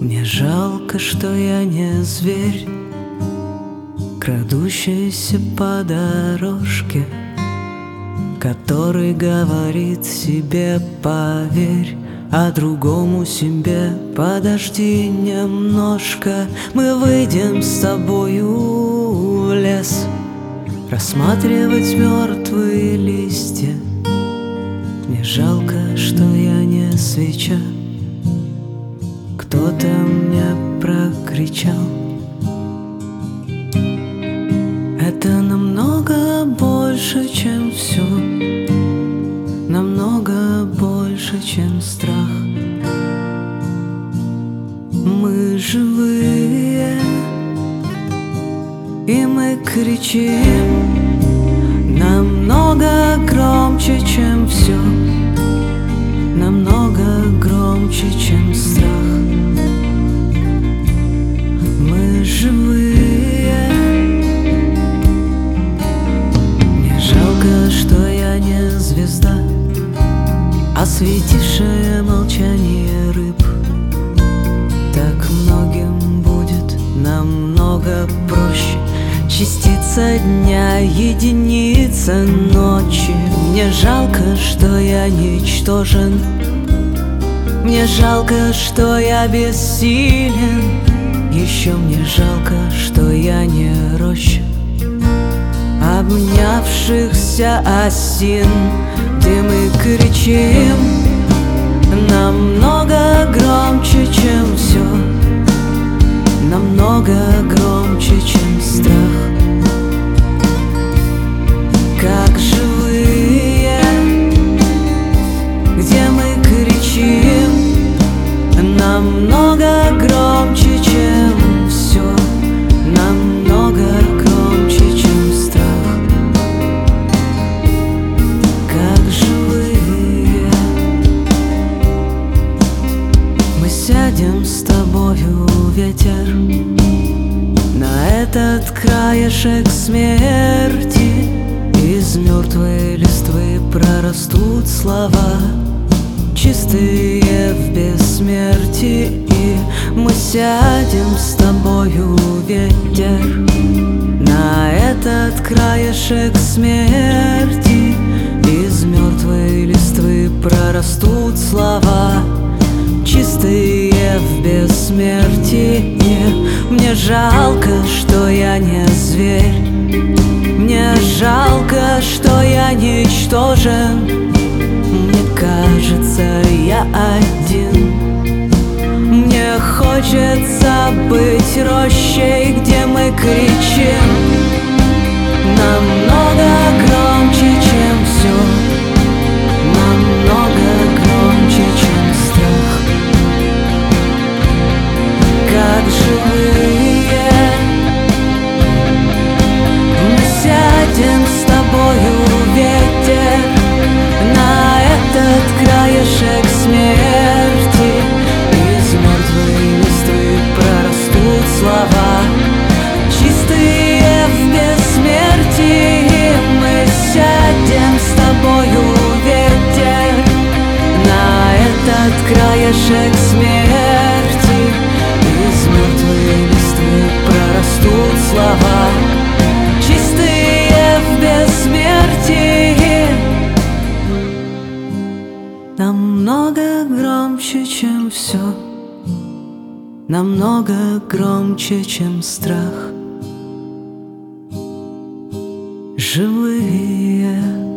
Мне жалко, что я не зверь, крадущийся по дорожке, который говорит себе поверь, а другому себе подожди немножко. Мы выйдем с тобою в лес, рассматривать мертвые листья. Мне жалко, что я не свеча. Кто-то мне прокричал: это намного больше, чем все, намного больше, чем страх. Мы живые, и мы кричим намного громче, чем все, намного громче, чем страх. Мы живые. Мне жалко, что я не звезда, осветившая молчание рыб. Так многим будет намного проще. Частица дня, единица ночи. Мне жалко, что я ничтожен. Мне жалко, что я бессилен. Еще мне жалко, что я не роща обнявшихся осин, где мы кричим намного громче, чем все, намного громче, чем страх. Как живые, где мы кричим намного громче, чем все, намного громче, чем страх. Как живые. Мы сядем с тобою, ветер, на этот краешек смерти. Из мертвой листвы прорастут слова, чистые в бессмертии. И мы сядем с тобою, ветер, на этот краешек смерти. Из мертвой листвы прорастут слова, чистые в бессмертии. Мне жалко, что я не зверь. Мне жалко, что я ничтожен. Мне кажется, я один. Мне хочется быть рощей, где мы кричим намного громче, чем все, намного громче, чем страх. Как живые. Мы сядем с тобою, ветер, на этот краешек смерти. Из мертвой листвы прорастут слова, чистые в бессмертии. Мы сядем с тобою, ветер, на этот краешек смерти. Из мертвой листвы прорастут слова, чистые в бессмертии. Намного громче, чем все, намного громче, чем страх. Живые.